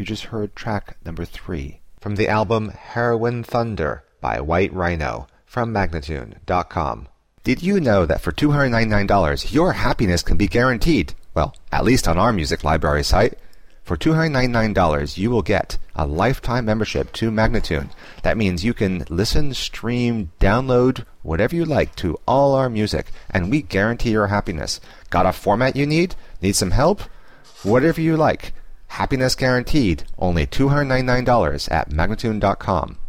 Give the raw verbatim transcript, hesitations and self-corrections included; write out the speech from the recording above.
You just heard track number three from the album Heroin Thunder by White Rhino from Magnatune dot com. Did you know that for two hundred ninety-nine dollars your happiness can be guaranteed? Well, at least on our music library site. For two hundred ninety-nine dollars you will get a lifetime membership to Magnatune. That means you can listen, stream, download, whatever you like to all our music, and we guarantee your happiness. Got a format you need? Need some help? Whatever you like. Happiness guaranteed. Only two hundred ninety-nine dollars at Magnatune dot com.